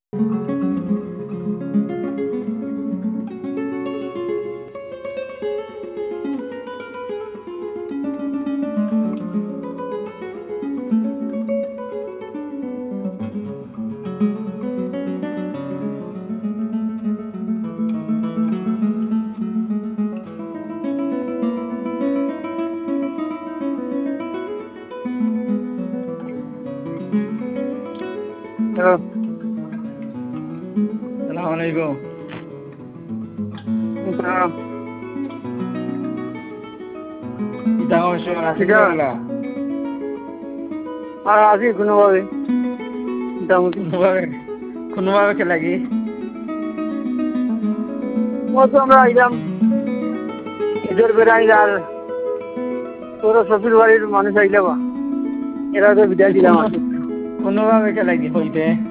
সালাম আলাইকুম। কিতা অবশ্য আছি লাগলা আর আছি কোনোভাবে মোটামুটি। কোনোভাবে কে লাগি তো আমরা আইলাম ঈদের বেড়াই আর তোর শ্বশুর বাড়ির মানুষ আইলে বা এরা তো বিদায় দিলাম আর কি। কোনোভাবে কে লাগি হইতে